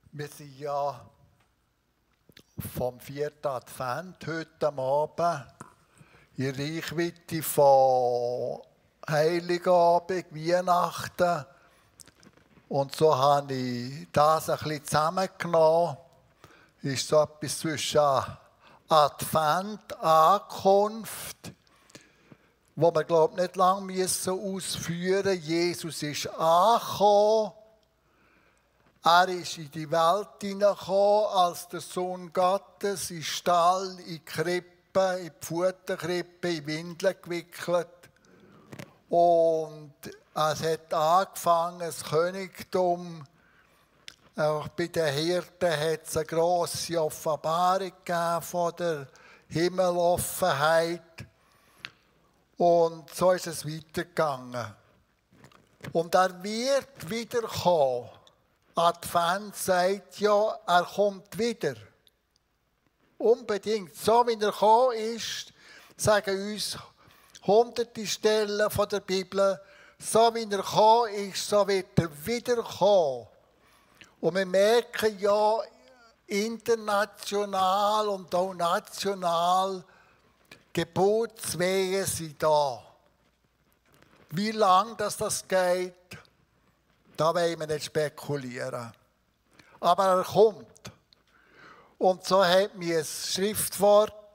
Wir sind ja vom 4. Advent heute Abend in Reichweite von Heiligabend, Weihnachten. Und so habe ich das ein bisschen zusammengenommen. Ist so etwas zwischen Advent, Ankunft, wo wir, glaube ich, nicht lange ausführen müssen. Jesus ist angekommen. Er ist in die Welt hineingekommen als der Sohn Gottes, in den Stall, in die Krippe, in die Futterkrippe, in Windeln gewickelt. Und es hat angefangen, das Königtum. Auch bei den Hirten hat es eine grosse Offenbarung gegeben von der Himmeloffenheit. Und so ist es weitergegangen. Und er wird wiederkommen. Advent sagt ja, er kommt wieder. Unbedingt. So wie er gekommen ist, sagen uns hunderte Stellen von der Bibel, so wie er gekommen ist, so wird er wiederkommen. Und wir merken ja, international und auch national, Geburtswehen sind da. Wie lange das geht, da wollen wir nicht spekulieren. Aber er kommt. Und so hat mir das Schriftwort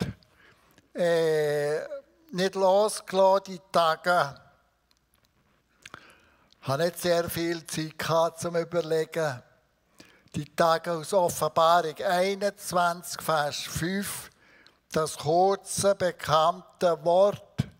nicht losgelassen, die Tage. Ich hatte nicht sehr viel Zeit gehabt, zum Überlegen. Die Tage aus Offenbarung 21, Vers 5, das kurze, bekannte Wort.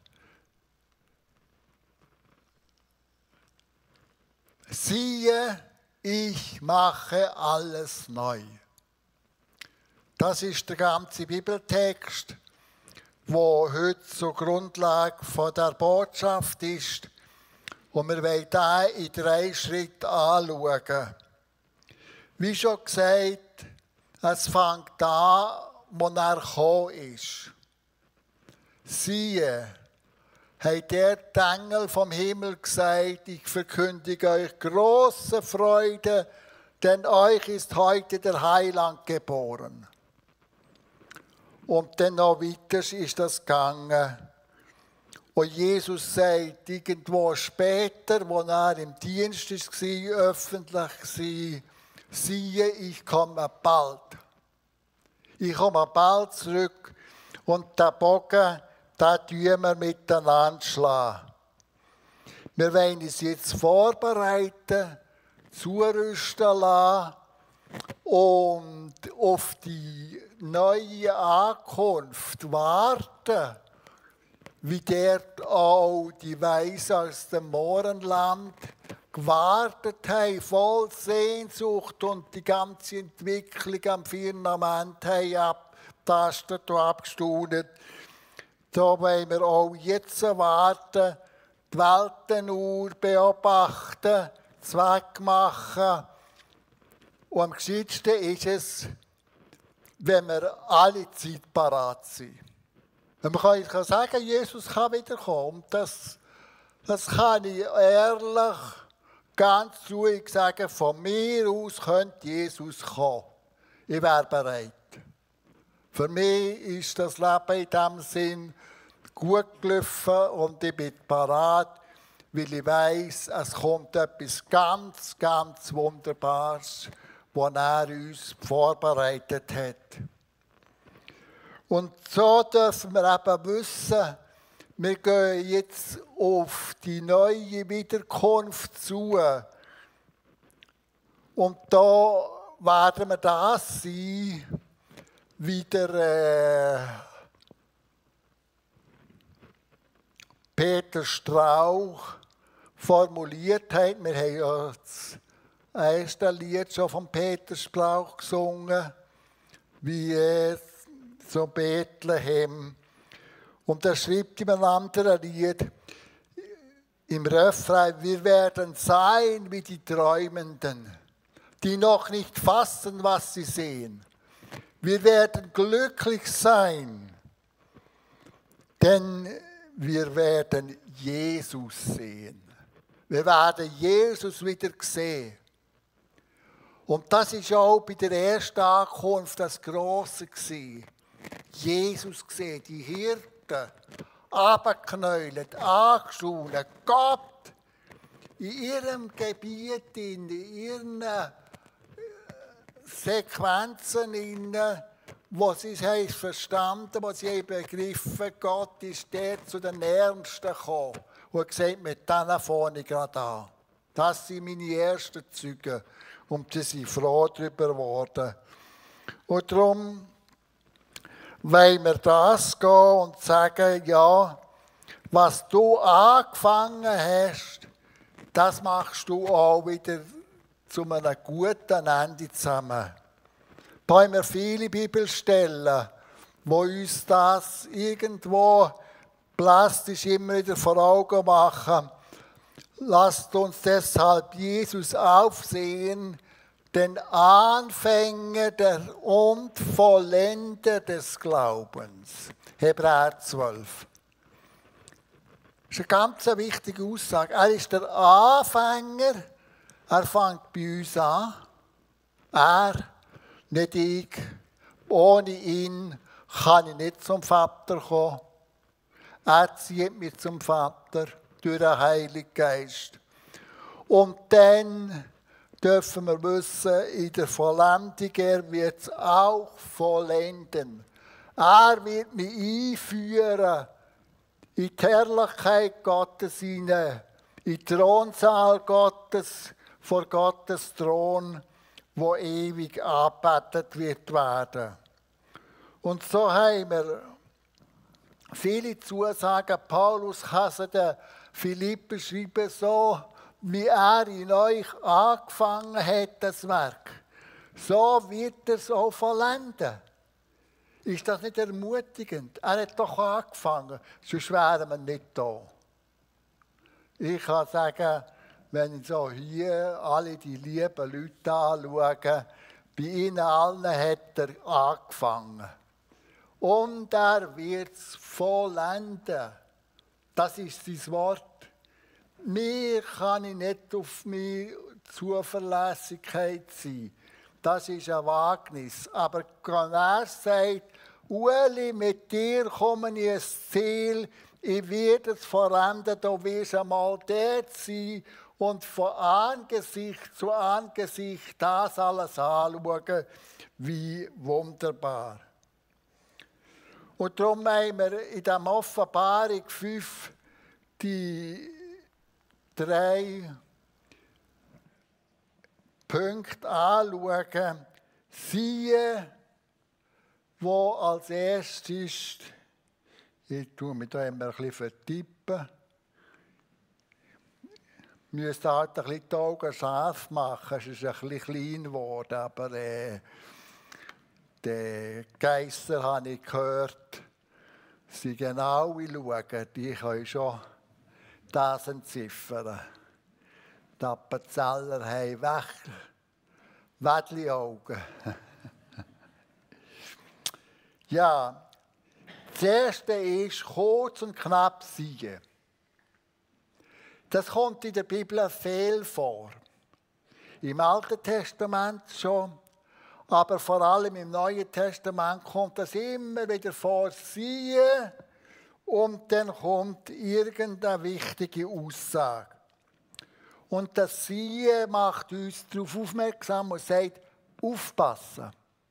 Siehe, ich mache alles neu. Das ist der ganze Bibeltext, der heute zur Grundlage von der Botschaft ist. Und wir wollen ihn in 3 Schritten anschauen. Wie schon gesagt, es fängt an, wo er gekommen ist. Siehe, hat der Engel vom Himmel gesagt, ich verkündige euch große Freude, denn euch ist heute der Heiland geboren. Und dann noch weiter ist das gegangen. Und Jesus sagt irgendwo später, wo er im Dienst war, öffentlich war, siehe, ich komme bald. Ich komme bald zurück und den Bogen, den tun wir miteinander schlagen. Wir wollen uns jetzt vorbereiten, zurüsten lassen und auf die neue Ankunft warten, wie dort auch die Weisen aus dem Mohrenland gewartet haben, voll Sehnsucht und die ganze Entwicklung am Firmament haben abgetastet und abgestaunet. Da wollen wir auch jetzt warten, die Weltenuhr beobachten, Zweck machen. Und am gescheitsten ist es, wenn wir alle Zeit parat sind. Und man kann sagen, Jesus kann wiederkommen. Und das kann ich ehrlich, ganz ruhig sagen, von mir aus könnte Jesus kommen. Ich wäre bereit. Für mich ist das Leben in diesem Sinn gut gelaufen und ich bin parat, weil ich weiss, es kommt etwas ganz, ganz Wunderbares, was er uns vorbereitet hat. Und so dürfen wir eben wissen, wir gehen jetzt auf die neue Wiederkunft zu. Und da werden wir das sein, wie der Peter Strauch formuliert hat. Wir haben ja das erste Lied schon von Peter Strauch gesungen, wie er zu Bethlehem. Und er schreibt in einem anderen Lied, im Refrain, wir werden sein wie die Träumenden, die noch nicht fassen, was sie sehen. Wir werden glücklich sein, denn wir werden Jesus sehen. Wir werden Jesus wieder sehen. Und das war auch bei der ersten Ankunft das Grosse gewesen. Jesus gesehen, die Hirten, abgeknäult, angeschaut, Gott in ihrem Gebiet, in ihren Sequenzen, wo sie es verstanden, wo sie begriffen, Gott ist der zu den Ärmsten gekommen und hat gesagt, mit denen fange ich gerade an. Das sind meine ersten Zeugen und sie sind froh darüber geworden. Und darum wollen wir das gehen und sagen, ja, was du angefangen hast, das machst du auch wieder zu einem guten Ende zusammen. Da haben wir viele Bibelstellen, wo uns das irgendwo plastisch immer wieder vor Augen machen. Lasst uns deshalb Jesus aufsehen, den Anfänger und Vollender des Glaubens. Hebräer 12. Das ist eine ganz wichtige Aussage. Er ist der Anfänger. Er fängt bei uns an. Er, nicht ich. Ohne ihn kann ich nicht zum Vater kommen. Er zieht mich zum Vater durch den Heiligen Geist. Und dann dürfen wir wissen, in der Vollendung, er wird es auch vollenden. Er wird mich einführen in die Herrlichkeit Gottes hinein, in den Thronsaal Gottes, vor Gottes Thron, wo ewig angebetet wird werden. Und so haben wir viele Zusagen. Paulus kann sie den Philipper schreiben, so wie er in euch angefangen hat, das Werk. So wird er es auch vollenden. Ist das nicht ermutigend? Er hat doch angefangen, sonst wären wir nicht da. Ich kann sagen, wenn ich so hier alle die lieben Leute anschaue, bei ihnen allen hat er angefangen. Und er wird es vollenden. Das ist sein Wort. Mir kann ich nicht auf meine Zuverlässigkeit sein. Das ist ein Wagnis. Aber er sagt, Ueli, mit dir komme ich ins Ziel. Ich werde es vollenden. Du wirst einmal dort sein und von Angesicht zu Angesicht das alles anschauen. Wie wunderbar. Und darum haben wir in der Offenbarung 5 die 3 Punkte anschauen. Siehe, wo als erstes, ich tue mich da immer ein bisschen vertippen, ich müsste halt ein bisschen die Augen scharf machen, es ist ein bisschen klein geworden, aber die Geister, habe ich gehört, sie genau schauen, die können schon das entziffern. Die Appenzeller haben Wädli-Augen. Ja, das erste ist kurz und knapp siehe. Das kommt in der Bibel viel vor. Im Alten Testament schon, aber vor allem im Neuen Testament kommt das immer wieder vor, siehe, und dann kommt irgendeine wichtige Aussage. Und das Siehe macht uns darauf aufmerksam und sagt, aufpassen.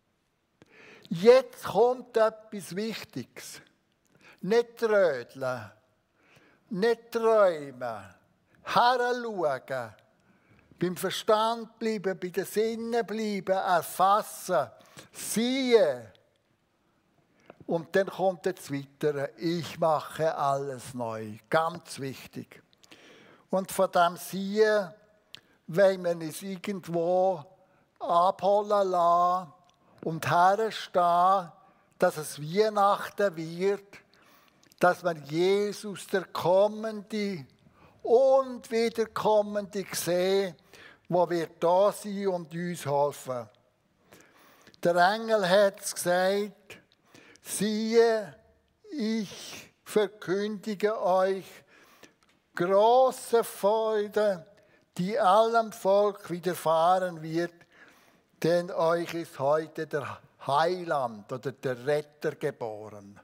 Jetzt kommt etwas Wichtiges. Nicht trödeln, nicht träumen, heranschauen, beim Verstand bleiben, bei den Sinnen bleiben, erfassen, siehe. Und dann kommt das Weitere, ich mache alles neu. Ganz wichtig. Und von dem Siehe wollen wir uns irgendwo abholen lassen und herstehen, dass es Weihnachten wird, dass wir Jesus, der Kommende und Wiederkommende sehen, wo wir da sein und uns helfen. Der Engel hat es gesagt, siehe, ich verkündige euch große Freude, die allem Volk widerfahren wird, denn euch ist heute der Heiland oder der Retter geboren.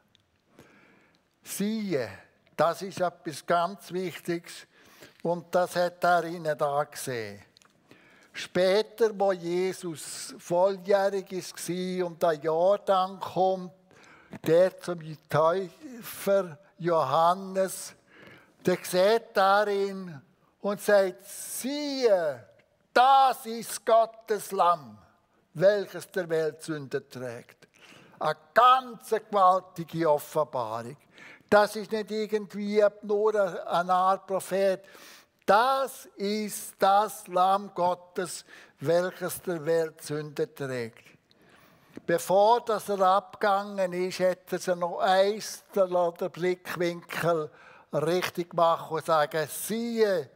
Siehe, das ist etwas ganz Wichtiges und das hat er ihnen da gesehen. Später, wo Jesus volljährig war und der Jordan kommt, der zum Täufer Johannes, der sieht ihn und sagt, siehe, das ist Gottes Lamm, welches der Welt Sünde trägt. Eine ganz gewaltige Offenbarung. Das ist nicht irgendwie nur eine Art Prophet. Das ist das Lamm Gottes, welches der Welt Sünde trägt. Bevor er abgegangen ist, hat er noch eins den Blickwinkel richtig gemacht und sagen, siehe,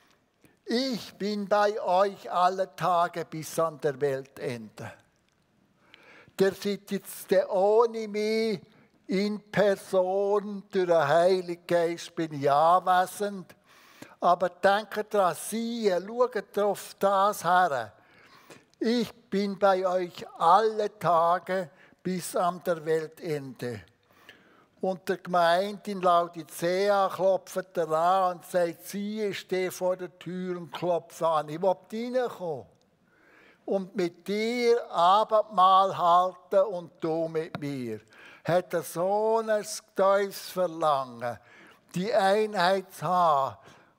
ich bin bei euch alle Tage bis an der Weltende. Der seid jetzt ohne mich in Person, durch den Heiligen Geist bin ich anwesend. Aber denkt daran, siehe, schaut auf das her. Ich bin bei euch alle Tage bis an der Weltende. Und der Gemeinde in Laodicea klopft er an und sagt, siehe, ich stehe vor der Tür und klopfe an. Ich will reinkommen und mit dir Abendmahl halten und du mit mir. Hat er so ein tiefes Verlangen, die Einheit zu haben,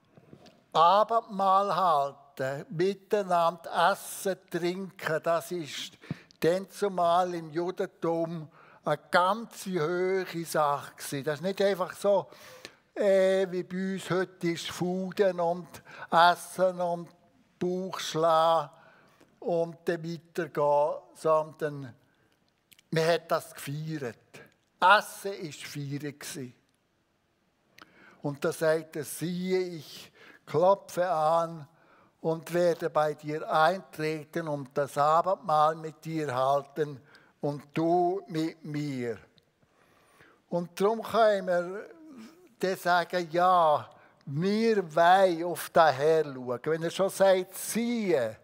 Abendmahl halten, miteinander essen, trinken, das ist dann zumal im Judentum eine ganz hohe Sache gewesen. Das ist nicht einfach so, wie bei uns heute ist, Fuden und Essen und Bauch schlagen und dann weitergehen, sondern man hat das gefeiert. Essen war Feiern. Und da sagt er, siehe, ich klopfe an und werde bei dir eintreten und das Abendmahl mit dir halten und du mit mir. Und darum können wir dann sagen, ja, wir wollen auf den Herrn schauen. Wenn er schon sagt, siehe,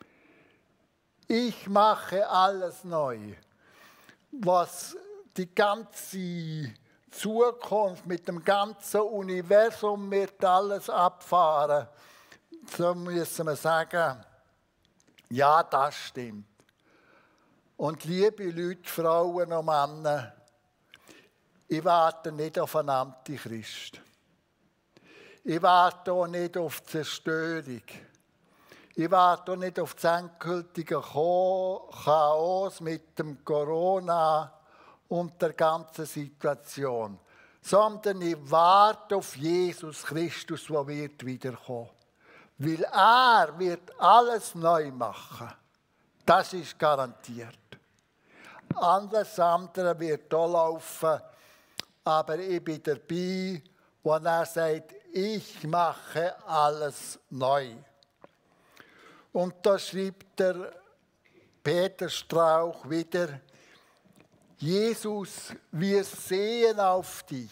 ich mache alles neu, was die ganze Zukunft mit dem ganzen Universum wird alles abfahren, so müssen wir sagen, ja, das stimmt. Und liebe Leute, Frauen und Männer, ich warte nicht auf einen Antichrist. Ich warte auch nicht auf Zerstörung. Ich warte auch nicht auf das endgültige Chaos mit dem Corona und der ganzen Situation, sondern ich warte auf Jesus Christus, der wird wiederkommen. Weil er wird alles neu machen. Das ist garantiert. Alles andere wird auch laufen, aber ich bin dabei, wo er sagt, ich mache alles neu. Und da schreibt der Peter Strauch wieder, Jesus, wir sehen auf dich.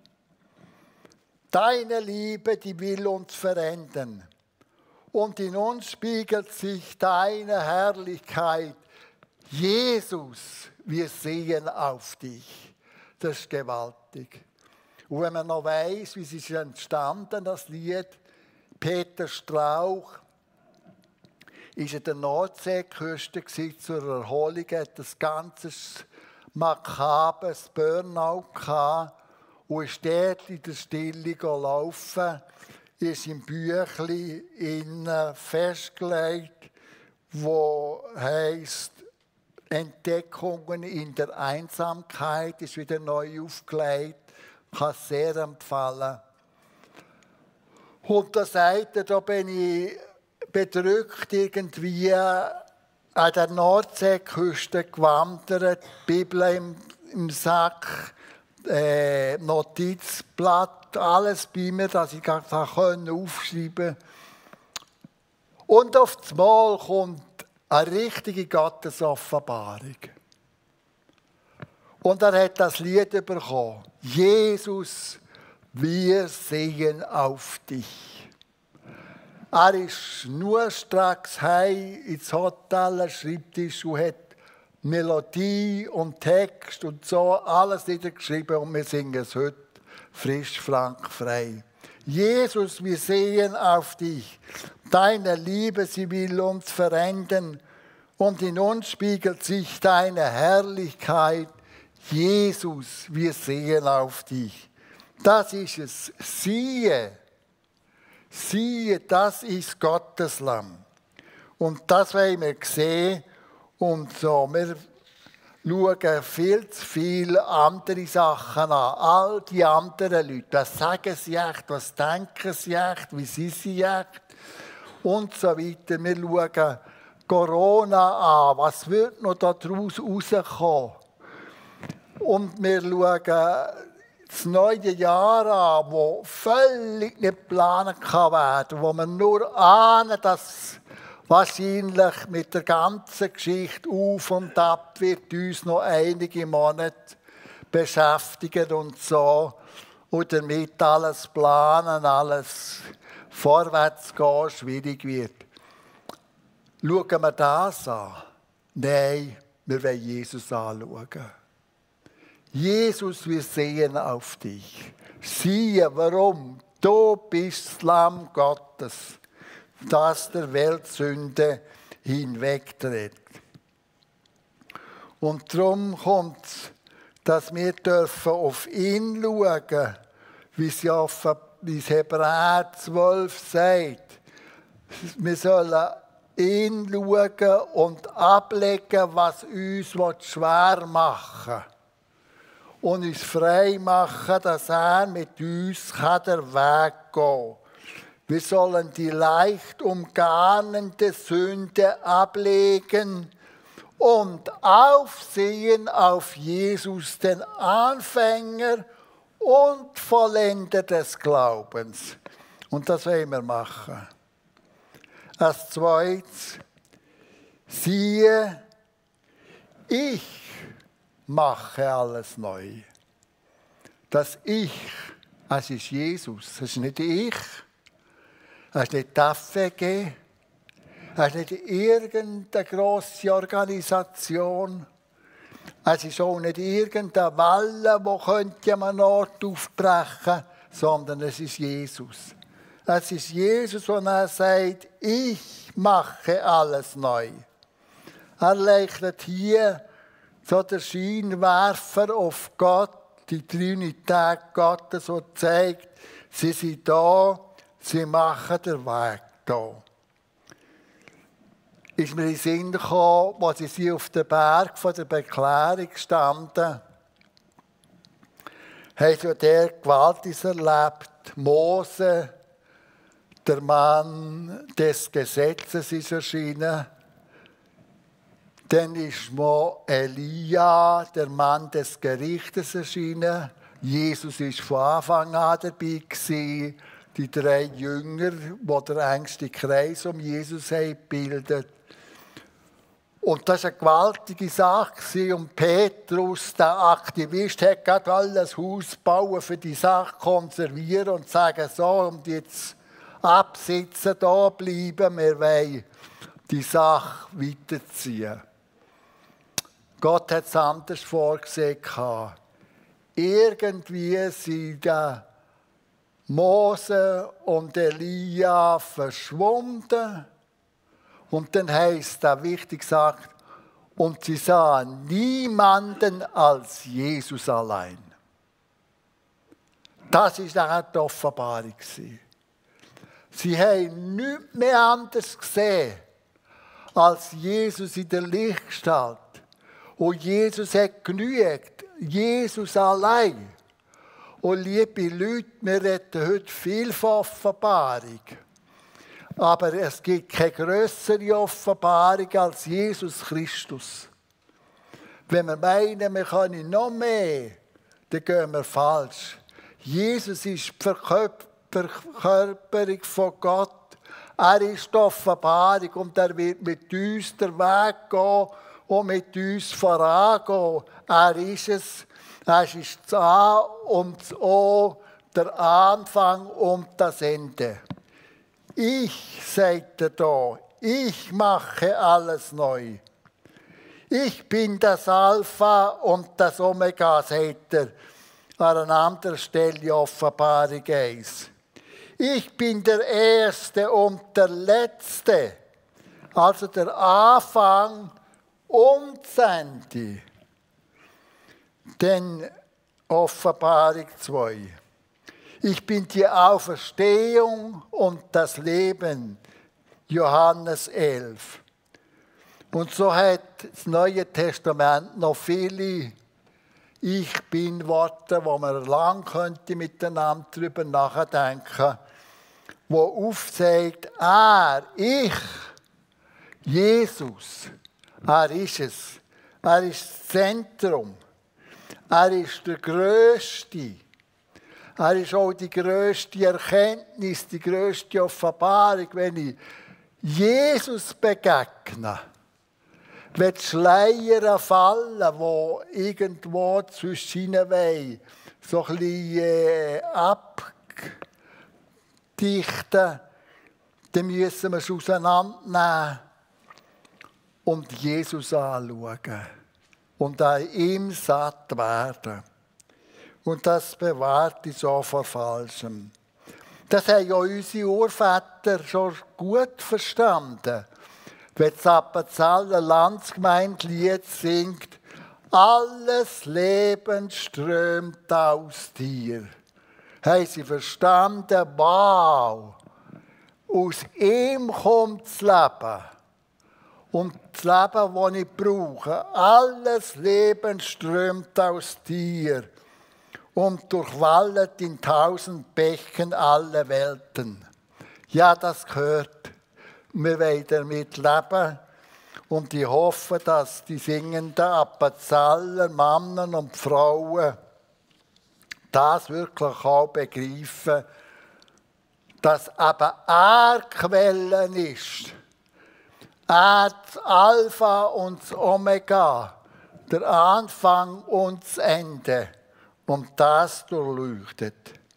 Deine Liebe, die will uns verändern. Und in uns spiegelt sich deine Herrlichkeit. Jesus, wir sehen auf dich. Das ist gewaltig. Und wenn man noch weiss, wie es ist entstanden, das Lied, Peter Strauch, ist an der Nordseeküste zur Erholung, hat das ganze makabres Burnout gehabt und ist dort in der Stille gelaufen, ist im Büchlein innen festgelegt, wo heisst Entdeckungen in der Einsamkeit, ist wieder neu aufgelegt, kann sehr empfehlen. Und da sagt er, da bin ich bedrückt irgendwie an der Nordseeküste gewandert, die Bibel im Sack, Notizblatt, alles bei mir, dass ich aufschreiben konnte. Und auf das Mal kommt eine richtige Gottesoffenbarung. Und er hat das Lied bekommen. Jesus, wir sehen auf dich. Er ist nur stracks heim ins Hotel, am Schreibtisch und hat Melodie und Text und so alles niedergeschrieben und wir singen es heute frisch, frank, frei. Jesus, wir sehen auf dich. Deine Liebe, sie will uns verändern und in uns spiegelt sich deine Herrlichkeit. Jesus, wir sehen auf dich. Das ist es. Siehe, das ist Gottes Lamm. Und das wollen wir sehen. Und so, wir schauen viel zu viele andere Sachen an. All die anderen Leute, was sagen sie echt, was denken sie echt, wie sind sie echt und so weiter. Wir schauen Corona an, was wird noch daraus rauskommen. Und wir schauen das neue Jahr an, das völlig nicht geplant werden kann, wo wir nur ahnen, dass wahrscheinlich mit der ganzen Geschichte auf und ab wird uns noch einige Monate beschäftigen und so. Und damit alles planen, alles vorwärts gehen, schwierig wird. Schauen wir das an? Nein, wir wollen Jesus anschauen. Jesus, wir sehen auf dich. Siehe, warum? Du bist das Lamm Gottes, das der Welt Sünde hinwegträgt. Und darum kommt es, dass wir dürfen auf ihn schauen, wie es Hebräer 12 sagt. Wir sollen ihn schauen und ablegen, was uns schwer machen will. Und uns frei machen, dass er mit uns den Weg gehen kann. Wir sollen die leicht umgarnende Sünde ablegen und aufsehen auf Jesus, den Anfänger und Vollender des Glaubens. Und das wollen wir machen. Als zweites, siehe, ich mache alles neu. Das Ich, es ist Jesus, es ist nicht ich. Es ist nicht die FWG, es ist nicht irgendeine grosse Organisation, es ist auch nicht irgendeine Welle, die man Ort aufbrechen könnte, sondern es ist Jesus. Es ist Jesus, und er sagt, ich mache alles neu. Er leuchtet hier so der Scheinwerfer auf Gott, die Trinität Gottes, und zeigt, sie sind da, sie machen den Weg da. Ist mir in den Sinn gekommen, als sie auf dem Berg von der Beklärung standen, haben sie der Gewaltiges erlebt. Mose, der Mann des Gesetzes, ist erschienen. Dann ist Elia, der Mann des Gerichtes, erschienen. Jesus war von Anfang an dabei gewesen. Die 3 Jünger, die den engsten Kreis um Jesus bildet. Und das war eine gewaltige Sache. Und Petrus, der Aktivist, hat gerade alles Haus bauen, für die Sache konservieren und sagen, so, und jetzt absitzen, da bleiben, wir wollen die Sache weiterziehen. Gott hat es anders vorgesehen. Irgendwie sind Mose und Elia verschwunden. Und dann heisst es, wichtig gesagt, und sie sahen niemanden als Jesus allein. Das war die Offenbarung. Sie haben nichts mehr anderes gesehen als Jesus in der Lichtgestalt. Und Jesus hat genügt. Jesus allein. Und liebe Leute, wir reden heute viel von Offenbarung. Aber es gibt keine grössere Offenbarung als Jesus Christus. Wenn wir meinen, wir können noch mehr, dann gehen wir falsch. Jesus ist die Verkörperung von Gott. Er ist die Offenbarung und er wird mit uns den Weg gehen und mit uns vorangehen. Er ist es. Er ist das A und das O, der Anfang und das Ende. ich, sagt er da, ich mache alles neu. Ich bin das Alpha und das Omega, sagt er an einer anderen Stelle Offenbarung 1. Ich bin der Erste und der Letzte, also der Anfang und das Ende. Denn Offenbarung 2. Ich bin die Auferstehung und das Leben. Johannes 11. Und so hat das Neue Testament noch viele Ich bin Worte, wo man lang könnte miteinander darüber nachdenken, wo aufzeigt, ich, Jesus, er ist es. Er ist das Zentrum. Er ist der Größte. Er ist auch die grösste Erkenntnis, die grösste Offenbarung, wenn ich Jesus begegne. Wenn die Schleier fallen, die irgendwo zwischen ihnen wollen, so ein bisschen abdichten, dann müssen wir es auseinandernehmen und Jesus anschauen und an ihm satt werden. Und das bewahrt uns auch vor Falschem. Das haben ja unsere Urväter schon gut verstanden. Wenn das Appenzeller Landsgemeindlied singt, alles Leben strömt aus dir. Haben sie verstanden, wow, aus ihm kommt das Leben. Und das Leben, das ich brauche, alles Leben strömt aus dir und durchwallet in 1000 Bächen alle Welten. Ja, das gehört. Wir wollen damit leben und ich hoffe, dass die singenden Appenzeller, Männer und Frauen das wirklich auch begreifen, dass eben er Quelle ist. Er das Alpha und das Omega, der Anfang und das Ende. Und das durchleuchtet.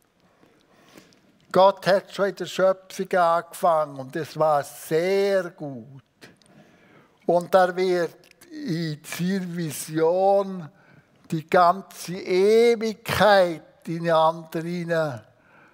Gott hat schon in der Schöpfung angefangen und es war sehr gut. Und er wird in seiner Vision die ganze Ewigkeit in die andere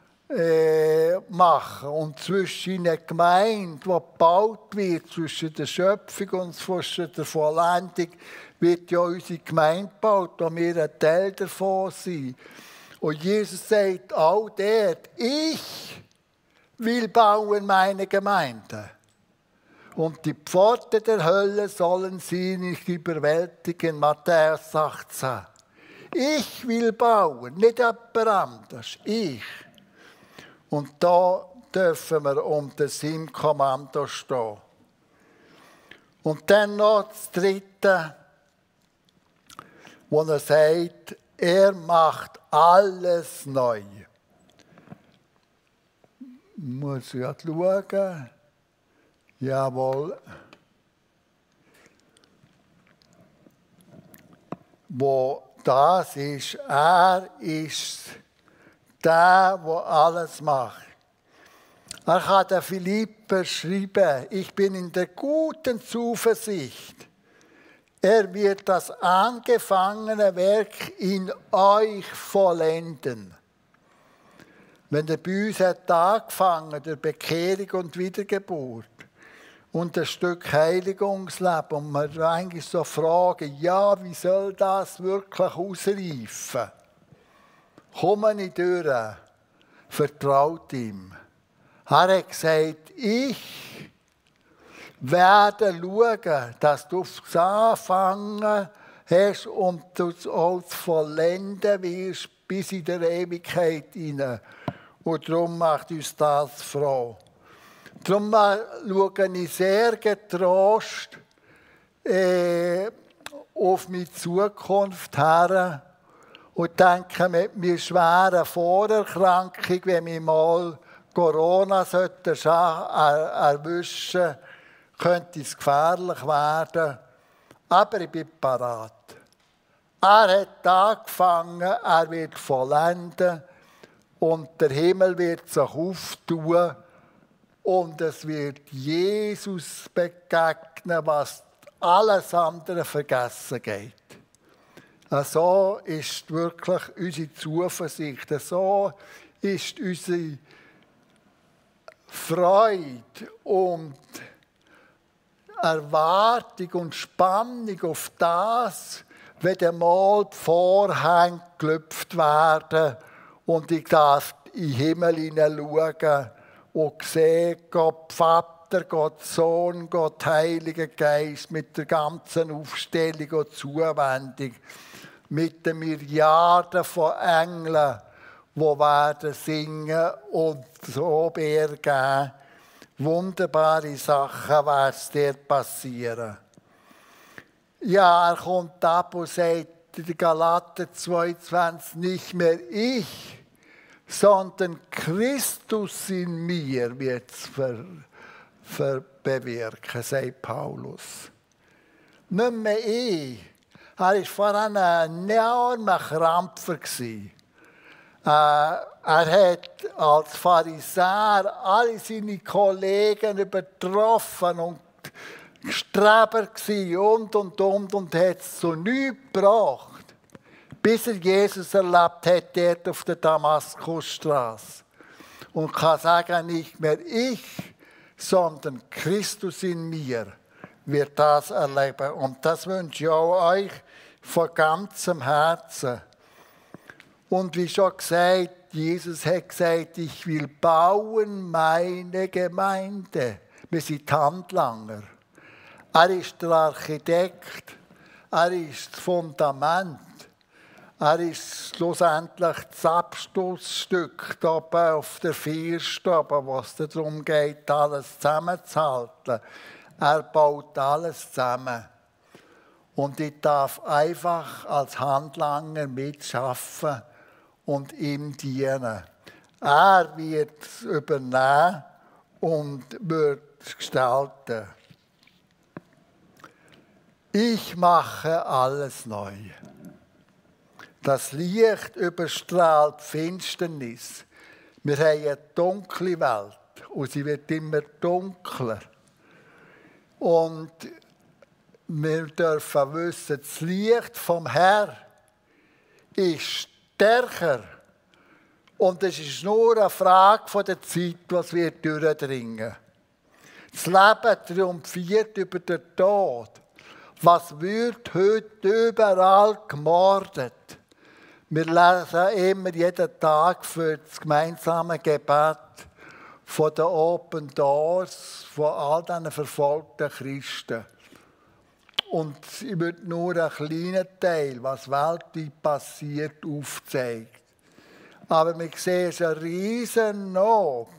machen. Und zwischen einer Gemeinde, die gebaut wird, zwischen der Schöpfung und zwischen der Vollendung, wird ja unsere Gemeinde gebaut, wo wir ein Teil davon sind. Und Jesus sagt auch dort, ich will bauen meine Gemeinde. Und die Pforten der Hölle sollen sie nicht überwältigen, Matthäus 18. Ich will bauen, nicht jemand anders, ich. Und da dürfen wir unter seinem Kommando stehen. Und dann noch das Dritte, wo er sagt, er macht alles neu. Muss ich jetzt schauen? Jawohl. Wo das ist, er ist der, der alles macht. Er kann den Philipper schreiben, ich bin in der guten Zuversicht. Er wird das angefangene Werk in euch vollenden. Wenn er bei uns hat angefangen, der Bekehrung und Wiedergeburt und ein Stück Heiligungsleben, und man eigentlich so fragen, ja, wie soll das wirklich ausreifen? Komme ich durch, vertraut ihm. Er hat gesagt, ich werde schauen, dass du es anfangen hast und du es auch vollenden wirst bis in der Ewigkeit hinein. Und darum macht uns das froh. Darum schaue ich sehr getrost auf meine Zukunft her und denke, mit meiner schweren Vorerkrankung, wenn mich mal Corona sollte erwischen, könnte es gefährlich werden. Aber ich bin parat. Er hat angefangen, er wird vollenden und der Himmel wird sich auftun und es wird Jesus begegnen, was alles andere vergessen geht. So ist wirklich unsere Zuversicht, so ist unsere Freude und Erwartung und Spannung auf das, wenn einmal die Vorhänge gelüpft werden und ich darf in den Himmel hineinschauen und sehe Gott Vater, Gott Sohn, Gott Heiliger Geist mit der ganzen Aufstellung und Zuwendung, mit den Milliarden von Engeln, die werden singen und so geben. Wunderbare Sachen werden es dir passieren. Ja, er kommt ab und sagt in Galater 2,20, nicht mehr ich, sondern Christus in mir wird es bewirken, sagt Paulus. Nicht mehr ich. Er war vorhin ein enormer Krampfer. Er hat als Pharisäer alle seine Kollegen übertroffen und Streber und hat es zu nichts gebracht, bis er Jesus erlebt hat, dort auf der Damaskusstraße. Und kann sagen, nicht mehr ich, sondern Christus in mir wird das erleben. Und das wünsche ich auch euch von ganzem Herzen. Und wie schon gesagt, Jesus hat gesagt, ich will bauen meine Gemeinde. Wir sind Handlanger. Er ist der Architekt. Er ist das Fundament. Er ist schlussendlich das Abschlussstück oben auf der Vierstube, wo es darum geht, alles zusammenzuhalten. Er baut alles zusammen. Und ich darf einfach als Handlanger mitschaffen und ihm dienen. Er wird es übernehmen und wird es gestalten. Ich mache alles neu. Das Licht überstrahlt die Finsternis. Wir haben eine dunkle Welt und sie wird immer dunkler. Und wir dürfen wissen, das Licht vom Herrn ist stärker. Und es ist nur eine Frage von der Zeit, was wir durchdringen. Das Leben triumphiert über den Tod. Was wird heute überall gemordet? Wir lesen immer jeden Tag für das gemeinsame Gebet von den Open Doors, von all diesen verfolgten Christen. Und ich würde nur einen kleinen Teil, was weltweit passiert, aufzeigen. Aber wir sehen, es ist eine riesen Not.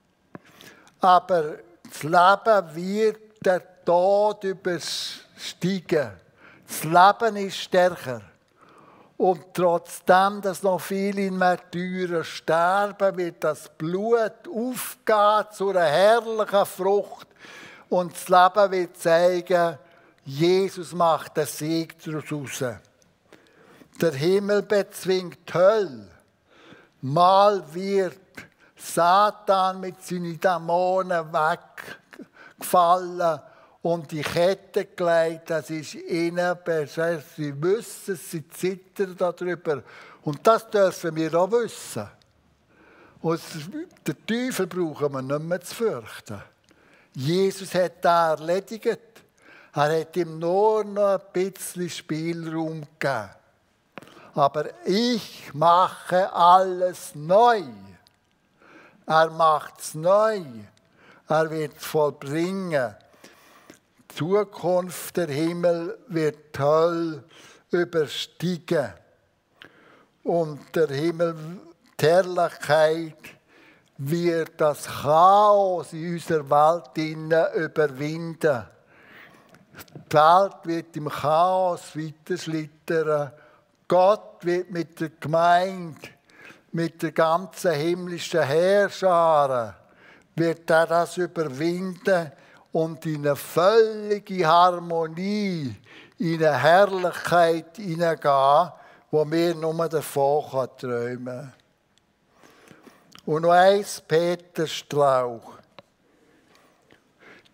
Aber das Leben wird der Tod übersteigen. Das Leben ist stärker. Und trotzdem, dass noch viele in Märtyrer sterben, wird das Blut aufgehen zu einer herrlichen Frucht. Und das Leben wird zeigen, Jesus macht den Sieg daraus. Der Himmel bezwingt die Hölle. Mal wird Satan mit seinen Dämonen weggefallen und die Kette gelegt. Das ist ihnen besser. Sie wissen es, sie zittern darüber. Und das dürfen wir auch wissen. Und den Teufel brauchen wir nicht mehr zu fürchten. Jesus hat das erledigt. Er hat ihm nur noch ein bisschen Spielraum gegeben. Aber ich mache alles neu. Er macht es neu. Er wird es vollbringen. Die Zukunft, der Himmel wird die Hölle übersteigen. Und der Himmel, die Herrlichkeit, wird das Chaos in unserer Welt überwinden. Die Welt wird im Chaos weiterschlittern. Gott wird mit der Gemeinde, mit der ganzen himmlischen Heerschar, wird er das überwinden und in eine völlige Harmonie, in eine Herrlichkeit hineingehen, wo wir nur davon träumen können. Und noch eins, Peter Strauch.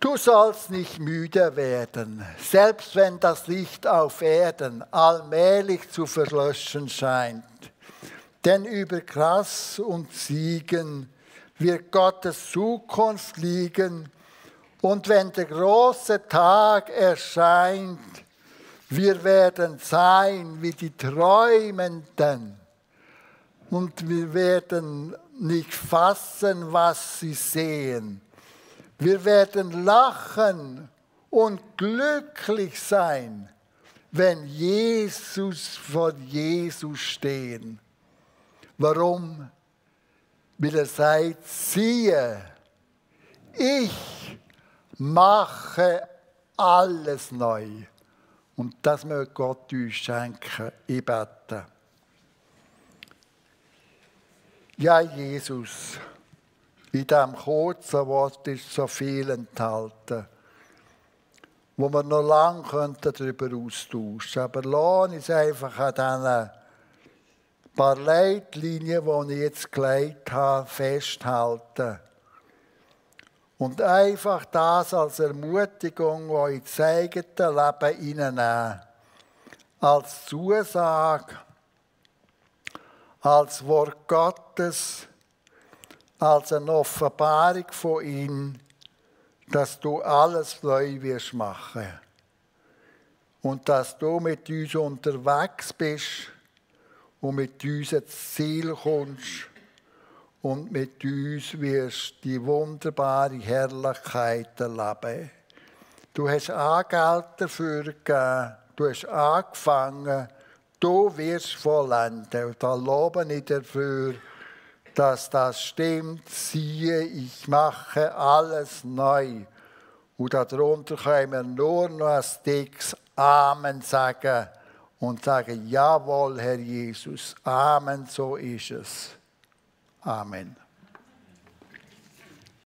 Du sollst nicht müde werden, selbst wenn das Licht auf Erden allmählich zu verlöschen scheint. Denn über Gras und Ziegen wird Gottes Zukunft liegen. Und wenn der große Tag erscheint, wir werden sein wie die Träumenden. Und wir werden nicht fassen, was sie sehen. Wir werden lachen und glücklich sein, wenn vor Jesus stehen. Warum? Weil er sagt, siehe, ich mache alles neu. Und das möge Gott uns schenken. Ich bete. Ja, Jesus, in diesem kurzen Wort ist so viel enthalten, wo wir noch lange darüber austauschen könnten. Aber lass uns einfach an diesen paar Leitlinien, die ich jetzt gelegt habe, festhalten. Und einfach das als Ermutigung, die ins eigene Leben hineinnehmen. Als Zusage, als Wort Gottes, als eine Offenbarung von ihm, dass du alles neu wirst machen. Und dass du mit uns unterwegs bist und mit uns ins Ziel kommst und mit uns wirst die wunderbare Herrlichkeit erleben. Du hast Angeld dafür gegeben, du hast angefangen, du wirst vollenden. Und da lobe ich dafür, dass das stimmt. Siehe, ich mache alles neu. Und darunter können wir nur noch ein dickes Amen sagen und sagen, jawohl, Herr Jesus, Amen, so ist es. Amen.